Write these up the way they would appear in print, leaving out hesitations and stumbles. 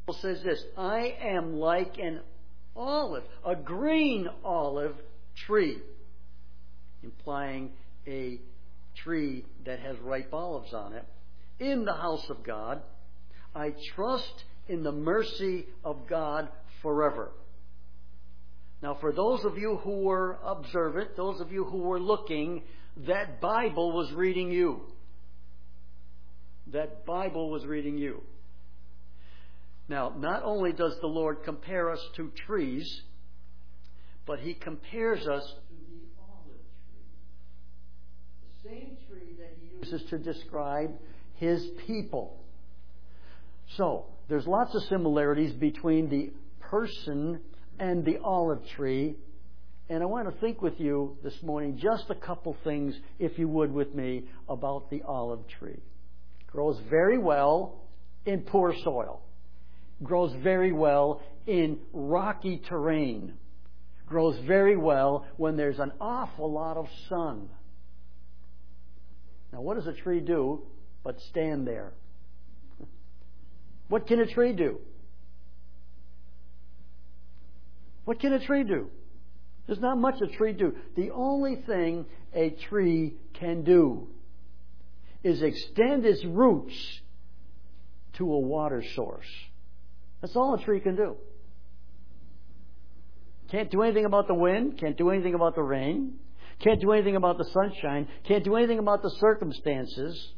Bible says this, I am like an olive, a green olive tree, implying a tree that has ripe olives on it, in the house of God. I trust in the mercy of God forever. Now, for those of you who were observant, those of you who were looking, that Bible was reading you. That Bible was reading you. Now, not only does the Lord compare us to trees, but He compares us to the olive tree. The same tree that He uses to describe His people. So, there's lots of similarities between the person and the olive tree. And I want to think with you this morning just a couple things, if you would, with me about the olive tree. It grows very well in poor soil. Grows very well in rocky terrain. Grows very well when there's an awful lot of sun. Now, what does a tree do but stand there? What can a tree do? What can a tree do? There's not much a tree do. The only thing a tree can do is extend its roots to a water source. That's all a tree can do. Can't do anything about the wind. Can't do anything about the rain. Can't do anything about the sunshine. Can't do anything about the circumstances.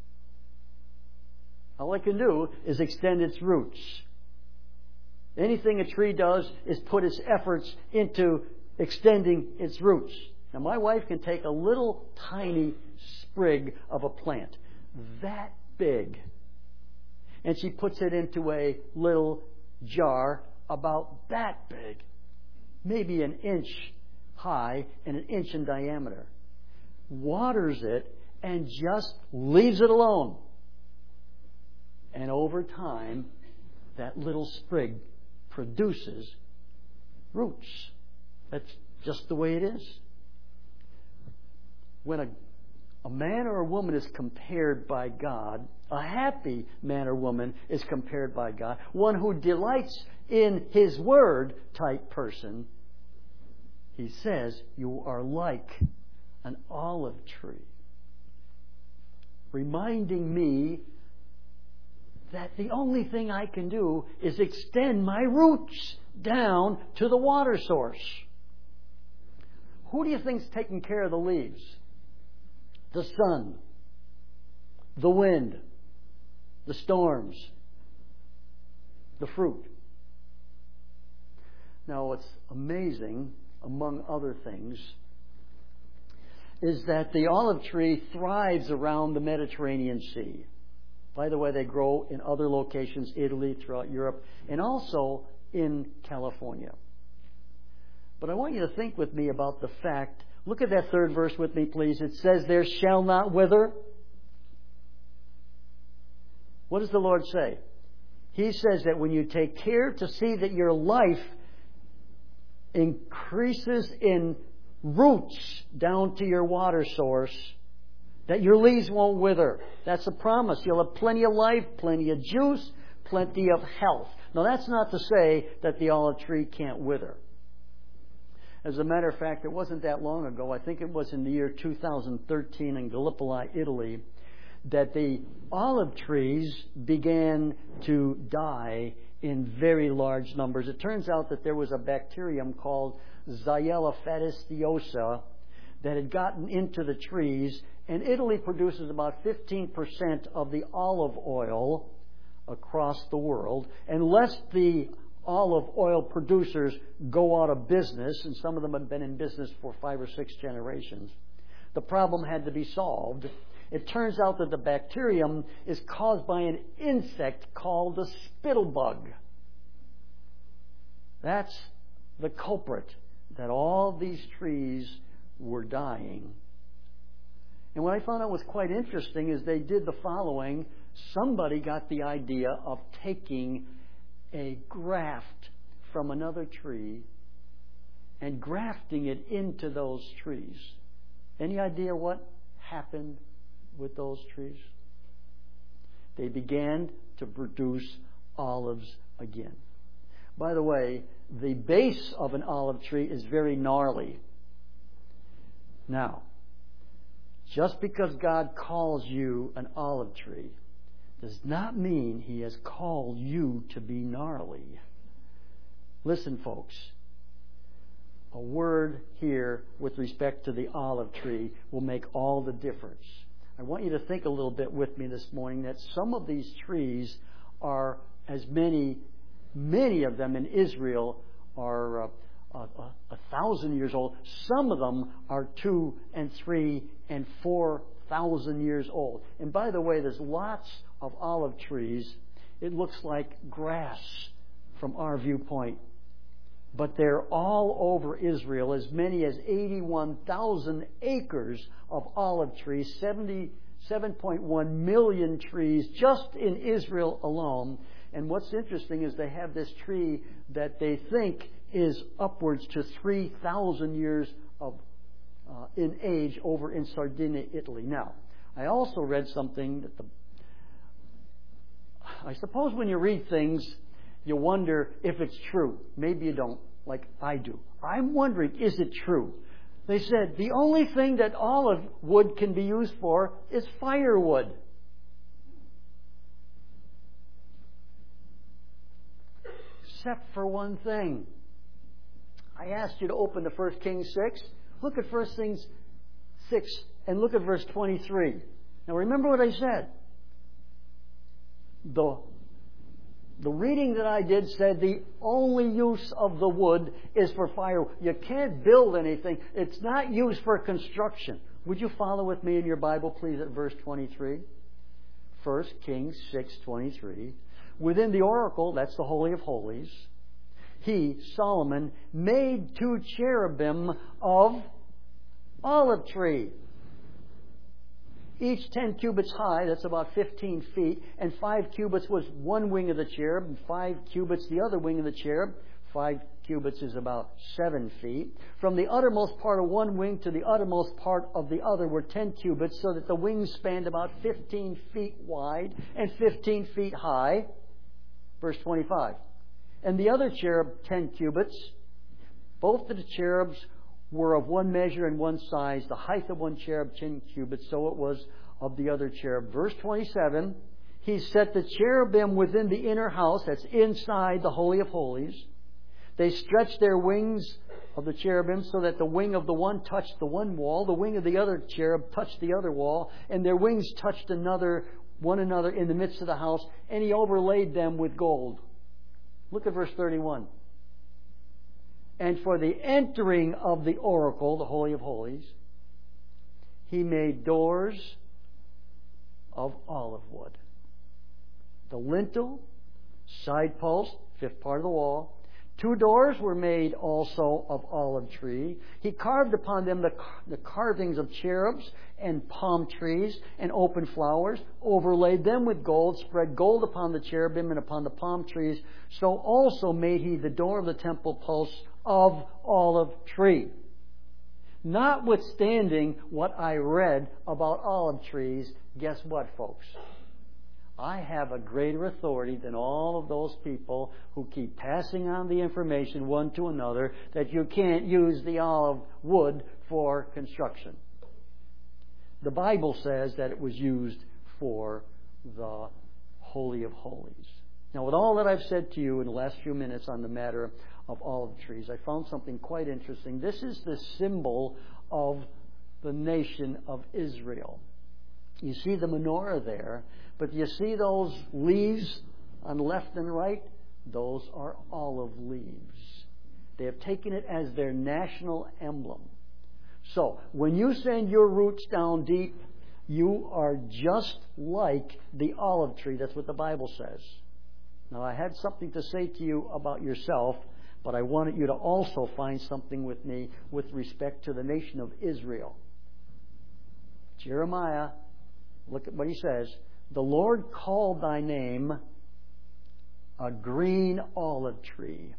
All it can do is extend its roots. Anything a tree does is put its efforts into extending its roots. Now, my wife can take a little tiny sprig of a plant, that big, and she puts it into a little jar about that big, maybe an inch high and an inch in diameter, waters it, and just leaves it alone. And over time, that little sprig produces roots. That's just the way it is. When a man or a woman is compared by God, a happy man or woman is compared by God, one who delights in His Word type person, He says, you are like an olive tree. Reminding me that the only thing I can do is extend my roots down to the water source. Who do you think's taking care of the leaves? The sun, the wind, the storms, the fruit. Now, what's amazing, among other things, is that the olive tree thrives around the Mediterranean Sea. By the way, they grow in other locations, Italy, throughout Europe, and also in California. But I want you to think with me about the fact, look at that third verse with me, please. It says, there shall not wither. What does the Lord say? He says that when you take care to see that your life increases in roots down to your water source, that your leaves won't wither. That's a promise. You'll have plenty of life, plenty of juice, plenty of health. Now, that's not to say that the olive tree can't wither. As a matter of fact, it wasn't that long ago, I think it was in the year 2013 in Gallipoli, Italy, that the olive trees began to die in very large numbers. It turns out that there was a bacterium called Xylella fastidiosa that had gotten into the trees, and Italy produces about 15% of the olive oil across the world. Unless the olive oil producers go out of business, and some of them have been in business for 5 or 6 generations, the problem had to be solved. It turns out that the bacterium is caused by an insect called the spittlebug. That's the culprit, that all these trees were dying. And what I found out was quite interesting is they did the following. Somebody got the idea of taking a graft from another tree and grafting it into those trees. Any idea what happened with those trees? They began to produce olives again. By the way, the base of an olive tree is very gnarly. Now, just because God calls you an olive tree does not mean He has called you to be gnarly. Listen, folks. A word here with respect to the olive tree will make all the difference. I want you to think a little bit with me this morning that some of these trees are as many of them in Israel are 1,000 years old. Some of them are 2 and 3 and 4,000 years old. And by the way, there's lots of olive trees. It looks like grass from our viewpoint. But they're all over Israel, as many as 81,000 acres of olive trees, 77.1 million trees just in Israel alone. And what's interesting is they have this tree that they think is upwards to 3,000 years in age over in Sardinia, Italy. Now, I also read something that I suppose when you read things, you wonder if it's true. Maybe you don't, like I do. I'm wondering, is it true? They said the only thing that olive wood can be used for is firewood. Except for one thing. I asked you to open to 1 Kings 6. Look at 1 Kings 6 and look at verse 23. Now remember what I said. The reading that I did said the only use of the wood is for fire. You can't build anything. It's not used for construction. Would you follow with me in your Bible, please, at verse 23? 1 Kings 6:23. Within the oracle, that's the Holy of Holies, he, Solomon, made 2 cherubim of olive tree. Each 10 cubits high, that's about 15 feet, and 5 cubits was one wing of the cherub, and 5 cubits the other wing of the cherub. 5 cubits is about 7 feet. From the uttermost part of one wing to the uttermost part of the other were 10 cubits, so that the wings spanned about 15 feet wide and 15 feet high. Verse 25. And the other cherub, 10 cubits. Both of the cherubs were of one measure and one size. The height of one cherub, 10 cubits, so it was of the other cherub. Verse 27, he set the cherubim within the inner house, that's inside the Holy of Holies. They stretched their wings of the cherubim so that the wing of the one touched the one wall, the wing of the other cherub touched the other wall, and their wings touched one another in the midst of the house, and he overlaid them with gold. Look at verse 31. And for the entering of the oracle, the Holy of Holies, he made doors of olive wood. The lintel, side post, 5th part of the wall. 2 doors were made also of olive tree. He carved upon them the carvings of cherubs and palm trees and open flowers, overlaid them with gold, spread gold upon the cherubim and upon the palm trees. So also made he the door of the temple posts of olive tree. Notwithstanding what I read about olive trees, guess what, folks? I have a greater authority than all of those people who keep passing on the information one to another that you can't use the olive wood for construction. The Bible says that it was used for the Holy of Holies. Now, with all that I've said to you in the last few minutes on the matter of olive trees, I found something quite interesting. This is the symbol of the nation of Israel. You see the menorah there, but you see those leaves on left and right? Those are olive leaves. They have taken it as their national emblem. So, when you send your roots down deep, you are just like the olive tree. That's what the Bible says. Now, I had something to say to you about yourself, but I wanted you to also find something with me with respect to the nation of Israel. Jeremiah, look at what he says. The Lord called thy name a green olive tree,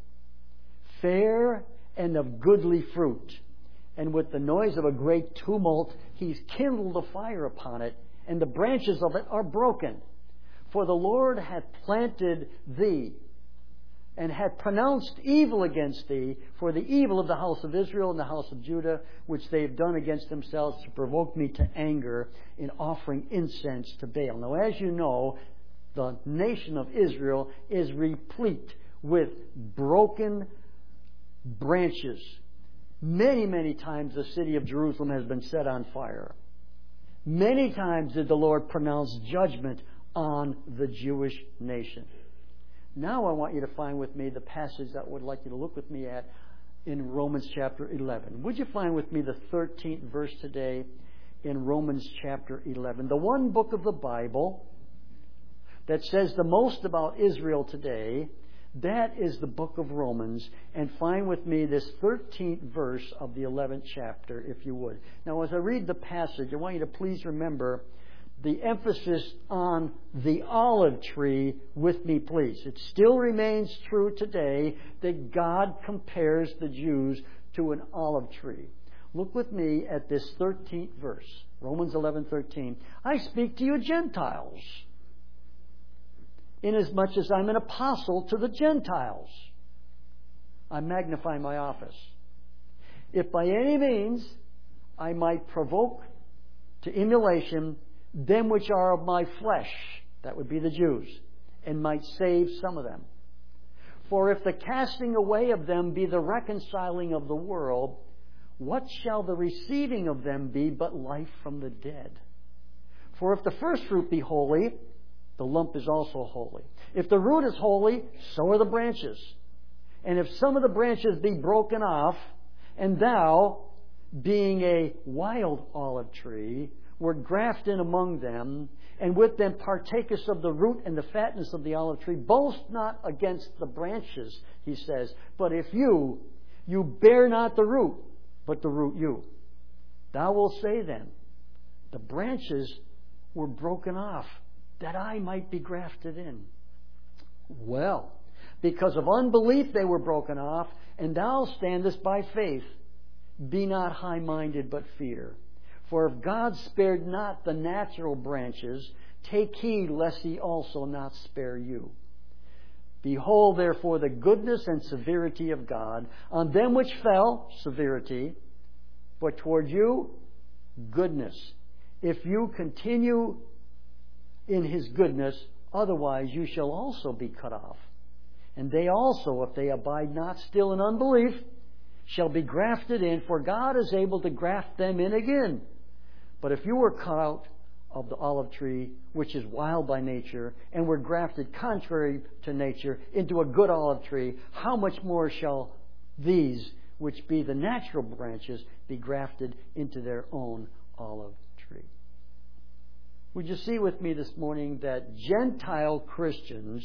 fair and of goodly fruit. And with the noise of a great tumult, he's kindled a fire upon it, and the branches of it are broken. For the Lord hath planted thee and had pronounced evil against thee for the evil of the house of Israel and the house of Judah, which they have done against themselves to provoke me to anger in offering incense to Baal. Now, as you know, the nation of Israel is replete with broken branches. Many, many times the city of Jerusalem has been set on fire. Many times did the Lord pronounce judgment on the Jewish nation. Now I want you to find with me the passage that I would like you to look with me at in Romans chapter 11. Would you find with me the 13th verse today in Romans chapter 11? The one book of the Bible that says the most about Israel today, that is the book of Romans. And find with me this 13th verse of the 11th chapter, if you would. Now, as I read the passage, I want you to please remember the emphasis on the olive tree with me, please. It still remains true today that God compares the Jews to an olive tree. Look with me at this 13th verse, Romans 11:13. I speak to you Gentiles, inasmuch as I'm an apostle to the Gentiles. I magnify my office. If by any means I might provoke to emulation them which are of my flesh, that would be the Jews, and might save some of them. For if the casting away of them be the reconciling of the world, what shall the receiving of them be but life from the dead? For if the first fruit be holy, the lump is also holy. If the root is holy, so are the branches. And if some of the branches be broken off, and thou, being a wild olive tree, were grafted in among them, and with them partakest of the root and the fatness of the olive tree, boast not against the branches, he says, but if you bear not the root, but the root you. Thou wilt say then, the branches were broken off, that I might be grafted in. Well, because of unbelief they were broken off, and thou standest by faith. Be not high-minded, but fear. For if God spared not the natural branches, take heed lest he also not spare you. Behold, therefore, the goodness and severity of God. On them which fell, severity, but toward you, goodness. If you continue in his goodness, otherwise you shall also be cut off. And they also, if they abide not still in unbelief, shall be grafted in, for God is able to graft them in again. But if you were cut out of the olive tree, which is wild by nature, and were grafted contrary to nature into a good olive tree, how much more shall these, which be the natural branches, be grafted into their own olive tree? Would you see with me this morning that Gentile Christians,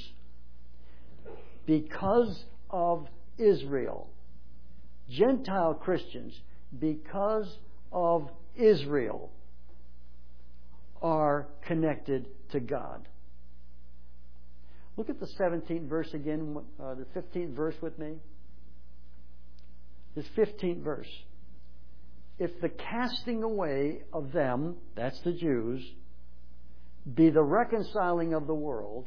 because of Israel, Gentile Christians, because of Israel, are connected to God. Look at the 17th verse again, the 15th verse with me. This 15th verse. If the casting away of them, that's the Jews, be the reconciling of the world,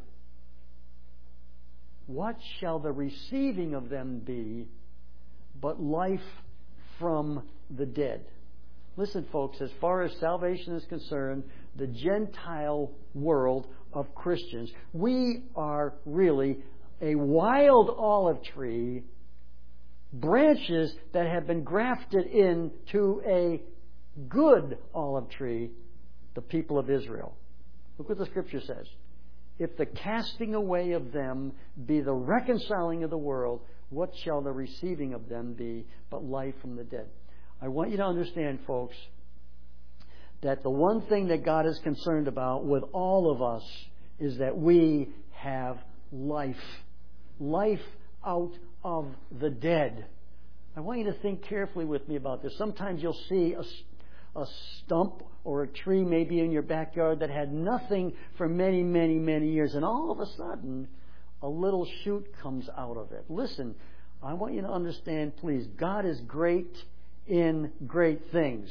what shall the receiving of them be but life from the dead? Listen, folks, as far as salvation is concerned, the Gentile world of Christians, we are really a wild olive tree, branches that have been grafted into a good olive tree, the people of Israel. Look what the Scripture says. If the casting away of them be the reconciling of the world, what shall the receiving of them be but life from the dead? I want you to understand, folks, that the one thing that God is concerned about with all of us is that we have life. Life out of the dead. I want you to think carefully with me about this. Sometimes you'll see a stump or a tree maybe in your backyard that had nothing for many, many, many years, and all of a sudden a little shoot comes out of it. Listen, I want you to understand, please, God is great in great things.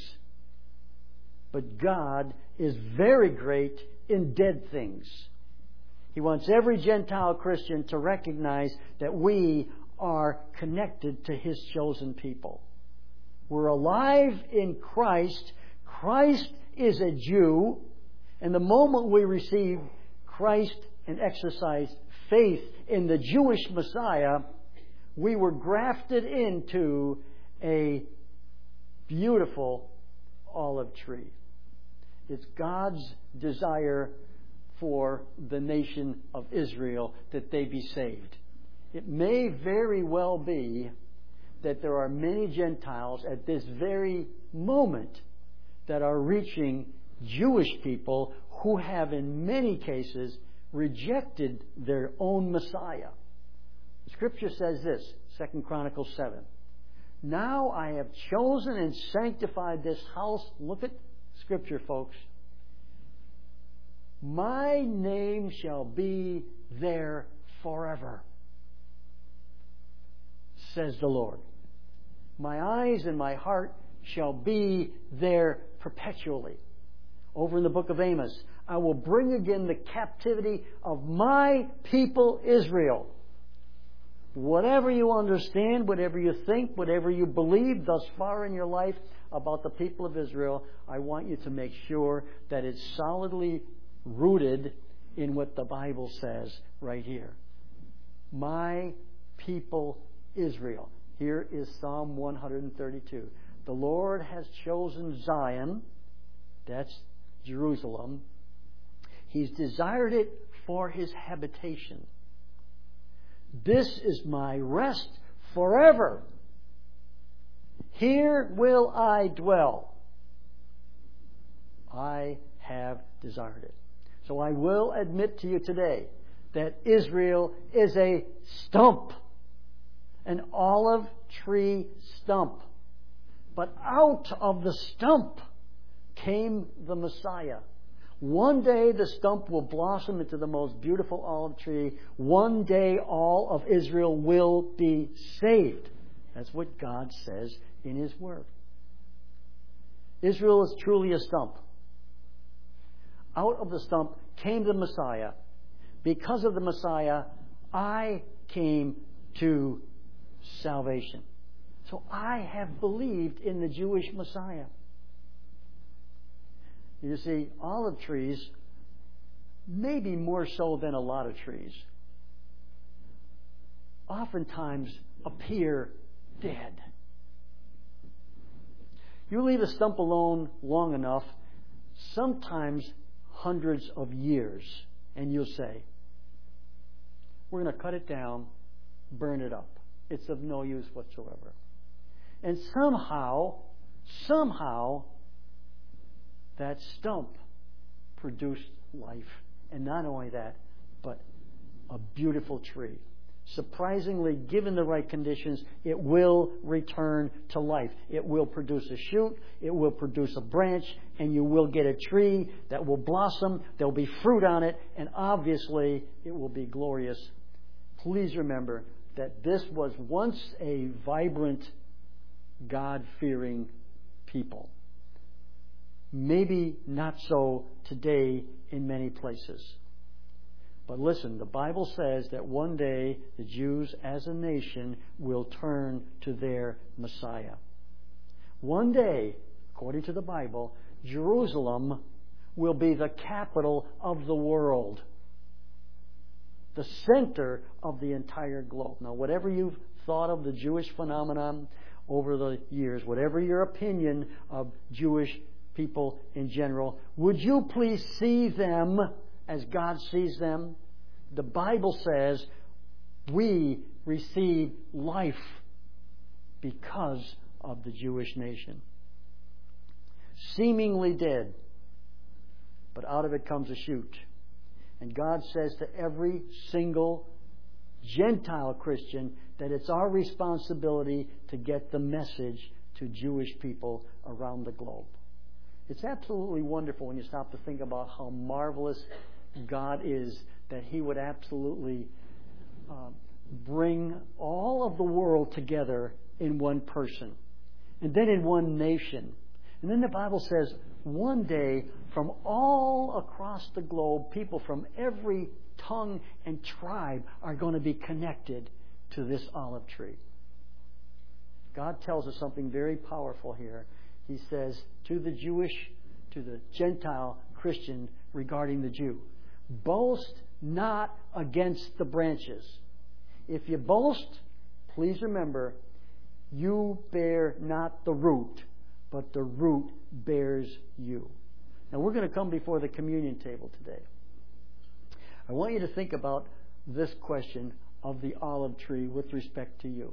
But God is very great in dead things. He wants every Gentile Christian to recognize that we are connected to His chosen people. We're alive in Christ. Christ is a Jew. And the moment we receive Christ and exercise faith in the Jewish Messiah, we were grafted into a beautiful olive tree. It's God's desire for the nation of Israel that they be saved. It may very well be that there are many Gentiles at this very moment that are reaching Jewish people who have in many cases rejected their own Messiah. Scripture says this, 2 Chronicles 7. Now I have chosen and sanctified this house. Look at Scripture, folks. My name shall be there forever, says the Lord. My eyes and my heart shall be there perpetually. Over in the book of Amos, I will bring again the captivity of my people Israel. Whatever you understand, whatever you think, whatever you believe thus far in your life about the people of Israel, I want you to make sure that it's solidly rooted in what the Bible says right here. My people Israel. Here is Psalm 132. The Lord has chosen Zion, that's Jerusalem. He's desired it for His habitation. This is my rest forever. Here will I dwell. I have desired it. So I will admit to you today that Israel is a stump, an olive tree stump. But out of the stump came the Messiah. One day the stump will blossom into the most beautiful olive tree. One day all of Israel will be saved. That's what God says in His Word. Israel is truly a stump. Out of the stump came the Messiah. Because of the Messiah, I came to salvation. So I have believed in the Jewish Messiah. You see, olive trees, maybe more so than a lot of trees, oftentimes appear dead. You leave a stump alone long enough, sometimes hundreds of years, and you'll say, we're going to cut it down, burn it up. It's of no use whatsoever. And somehow, that stump produced life. And not only that, but a beautiful tree. Surprisingly, given the right conditions, it will return to life. It will produce a shoot, it will produce a branch, and you will get a tree that will blossom, there will be fruit on it, and obviously it will be glorious. Please remember that this was once a vibrant, God-fearing people. Maybe not so today in many places. But listen, the Bible says that one day the Jews as a nation will turn to their Messiah. One day, according to the Bible, Jerusalem will be the capital of the world. The center of the entire globe. Now, whatever you've thought of the Jewish phenomenon over the years, whatever your opinion of Jewish people in general, would you please see them as God sees them? The Bible says we receive life because of the Jewish nation. Seemingly dead, but out of it comes a shoot. And God says to every single Gentile Christian that it's our responsibility to get the message to Jewish people around the globe. It's absolutely wonderful when you stop to think about how marvelous God is, that He would absolutely bring all of the world together in one person, and then in one nation. And then the Bible says one day from all across the globe, people from every tongue, and tribe are going to be connected to this olive tree. God tells us something very powerful here. He says to the Gentile Christian regarding the Jew, boast not against the branches. If you boast, please remember, you bear not the root, but the root bears you. Now we're going to come before the communion table today. I want you to think about this question of the olive tree with respect to you.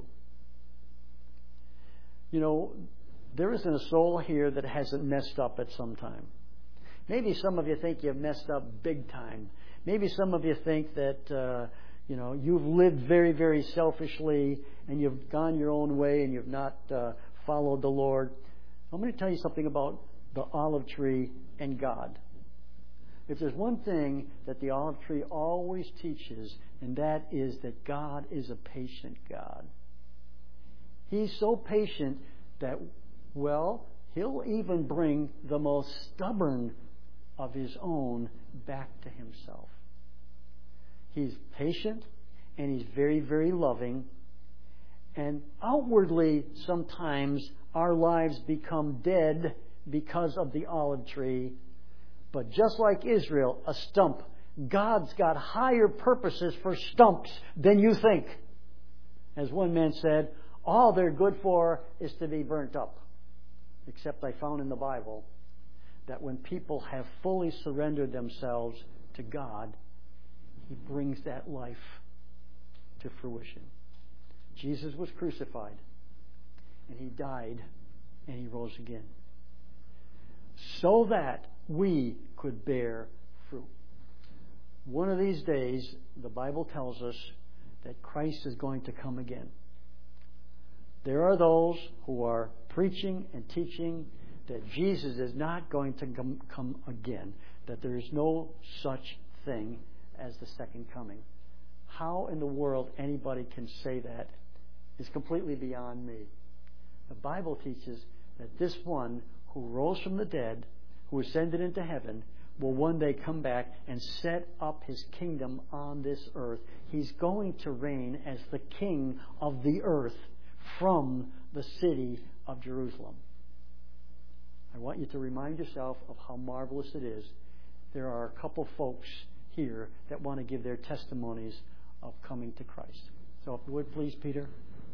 You know, there isn't a soul here that hasn't messed up at some time. Maybe some of you think you've messed up big time. Maybe some of you think that, you've lived very, very selfishly and you've gone your own way and you've not followed the Lord. I'm going to tell you something about the olive tree and God. If there's one thing that the olive tree always teaches, and that is that God is a patient God. He's so patient that, He'll even bring the most stubborn of His own back to Himself. He's patient and He's very, very loving. And outwardly, sometimes our lives become dead because of the olive tree. But just like Israel, a stump, God's got higher purposes for stumps than you think. As one man said, all they're good for is to be burnt up. Except I found in the Bible that when people have fully surrendered themselves to God, He brings that life to fruition. Jesus was crucified, and He died, and He rose again, so that we could bear fruit. One of these days, the Bible tells us that Christ is going to come again. There are those who are preaching and teaching that Jesus is not going to come again, that there is no such thing as the second coming. How in the world anybody can say that is completely beyond me. The Bible teaches that this one who rose from the dead, who ascended into heaven, will one day come back and set up His kingdom on this earth. He's going to reign as the King of the earth from the city of Jerusalem. I want you to remind yourself of how marvelous it is. There are a couple folks here that want to give their testimonies of coming to Christ. So if you would please, Peter.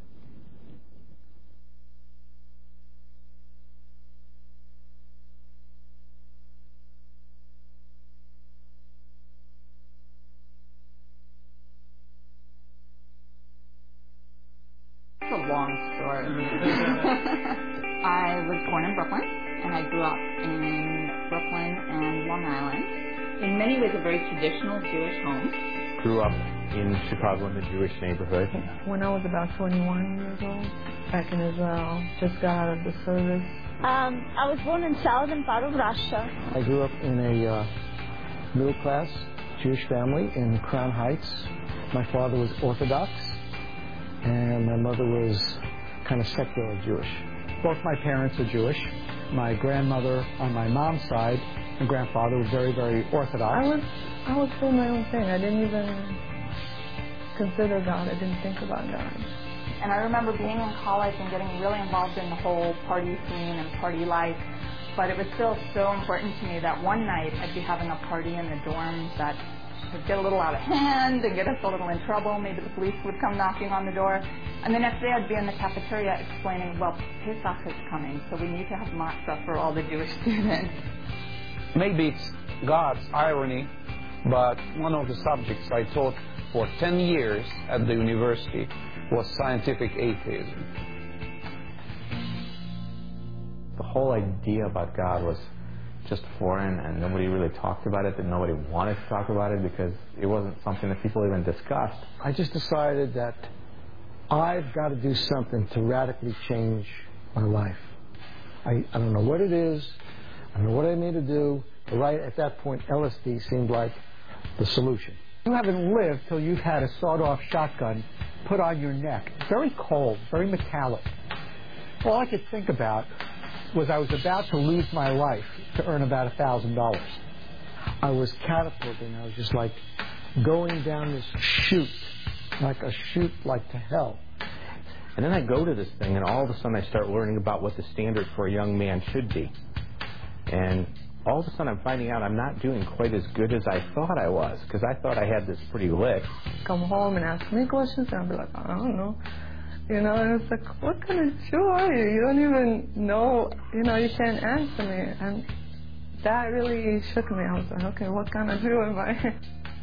It's a long story. I was born in Brooklyn, and I grew up in Brooklyn and Long Island. In many ways, a very traditional Jewish home. Grew up in Chicago in the Jewish neighborhood. When I was about 21 years old, back in Israel, just got out of the service. I was born in southern part of Russia. I grew up in a middle-class Jewish family in Crown Heights. My father was Orthodox, and my mother was kind of secular Jewish. Both my parents are Jewish. My grandmother on my mom's side and grandfather were very, very Orthodox. I was doing my own thing. I didn't even consider God. I didn't think about God. And I remember being in college and getting really involved in the whole party scene and party life. But it was still so important to me that one night I'd be having a party in the dorms that would get a little out of hand and get us a little in trouble. Maybe the police would come knocking on the door. And the next day I'd be in the cafeteria explaining, well, Pesach is coming, so we need to have matzah for all the Jewish students. Maybe it's God's irony, but one of the subjects I taught for 10 years at the university was scientific atheism. The whole idea about God was just foreign, and nobody really talked about it, and nobody wanted to talk about it because it wasn't something that people even discussed. I just decided that I've got to do something to radically change my life. I don't know what it is. I don't know what I need to do. But right at that point, LSD seemed like the solution. You haven't lived till you've had a sawed-off shotgun put on your neck. Very cold, very metallic. All I could think about was I was about to lose my life to earn about $1,000. I was catapulting. I was just like going down this chute, like to hell. And then I go to this thing, and all of a sudden I start learning about what the standard for a young man should be. And all of a sudden I'm finding out I'm not doing quite as good as I thought I was, because I thought I had this pretty licked. Come home and ask me questions, and I'll be like, I don't know. You know, and it's like, what kind of Jew are you? You don't even know, you know, you can't answer me. And that really shook me. I was like, okay, what kind of Jew am I?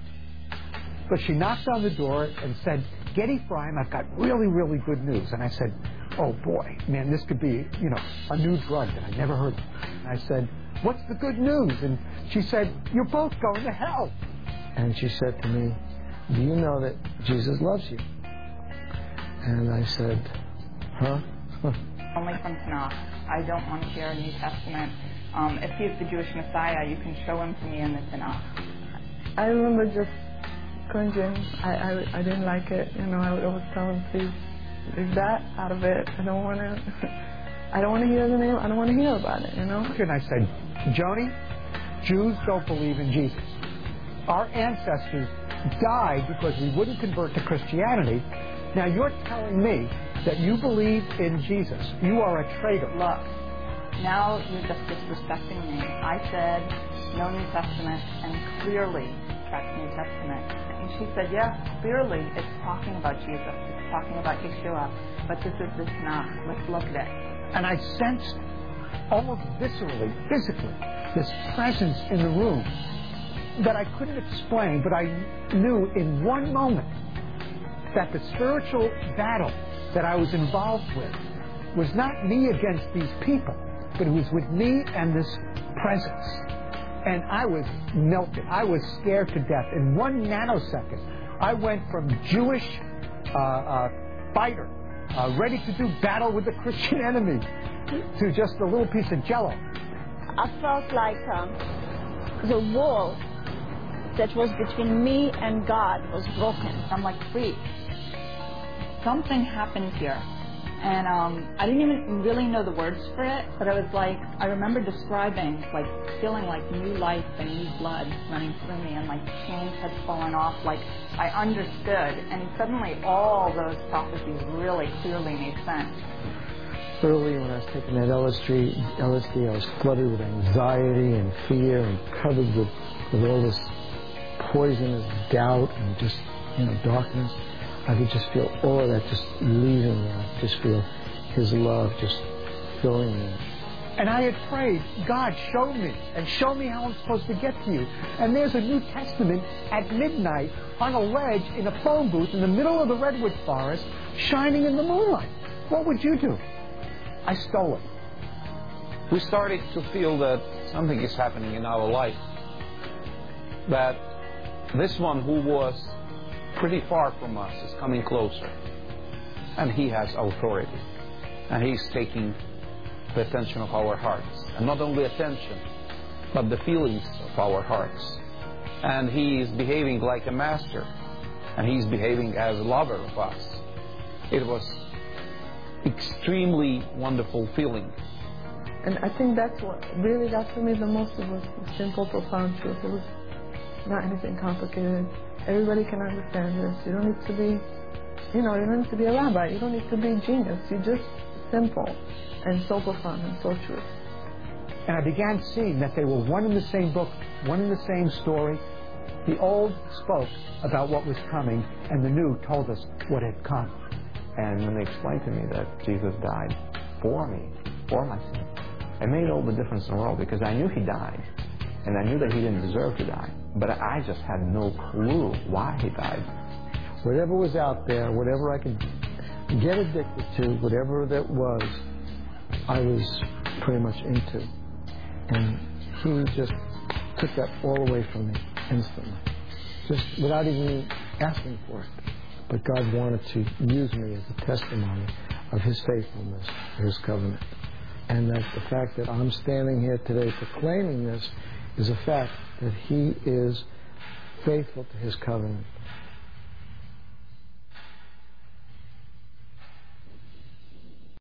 But she knocked on the door and said, get Ephraim, I've got really, really good news. And I said, oh boy, man, this could be, you know, a new drug that I never heard of. And I said, what's the good news? And she said, you're both going to hell. And she said to me, do you know that Jesus loves you? And I said, huh? Only from Tanakh. I don't want to hear a New Testament. If he's the Jewish Messiah, you can show him to me in the Tanakh. I remember just cringing. I didn't like it. You know, I would always tell him, please, leave that out of it. I don't want to hear the name. I don't want to hear about it, you know? And I said, Joni, Jews don't believe in Jesus. Our ancestors died because we wouldn't convert to Christianity. Now you're telling me that you believe in Jesus. You are a traitor. Look, now you're just disrespecting me. I said no New Testament, and clearly tracks New Testament. And she said, yeah, clearly it's talking about Jesus. It's talking about Yeshua. But this is the Tanakh. Let's look at it. And I sensed almost viscerally, physically, this presence in the room that I couldn't explain, but I knew in one moment that the spiritual battle that I was involved with was not me against these people, but it was with me and this presence. And I was melted. I was scared to death. In 1 nanosecond, I went from Jewish fighter, ready to do battle with the Christian enemy, to just a little piece of jello. I felt like the wall that was between me and God was broken. I'm like, wait, something happened here. And I didn't even really know the words for it, but I was like, I remember describing, like, feeling like new life and new blood running through me, and like chains had fallen off, like I understood, and suddenly all those prophecies really clearly made sense. Early when I was taking that LSD, I was flooded with anxiety and fear and covered with all this poisonous doubt and just, you know, darkness. I could just feel all of that just leaving me. I just feel His love just filling me. And I had prayed, God, show me how I'm supposed to get to you. And there's a New Testament at midnight on a ledge in a phone booth in the middle of the redwood forest, shining in the moonlight. What would you do? I stole it. We started to feel that something is happening in our life. That this one who was pretty far from us is coming closer. And he has authority. And he's taking the attention of our hearts. And not only attention, but the feelings of our hearts. And he is behaving like a master. And he's behaving as a lover of us. It was extremely wonderful feeling. And I think that's what really got to me the most. It was the simple, profound truth. It was not anything complicated. Everybody can understand this. You don't need to be, you don't need to be a rabbi. You don't need to be a genius. You're just simple and so profound and so true. And I began seeing that they were one in the same book, one in the same story. The old spoke about what was coming, and the new told us what had come. And when they explained to me that Jesus died for me, for my sin, it made all the difference in the world, because I knew He died, and I knew that He didn't deserve to die, but I just had no clue why He died. Whatever was out there, whatever I could get addicted to, whatever that was, I was pretty much into. And He just took that all away from me instantly, just without even asking for it. But God wanted to use me as a testimony of His faithfulness, His covenant. And that the fact that I'm standing here today proclaiming this is a fact that He is faithful to His covenant.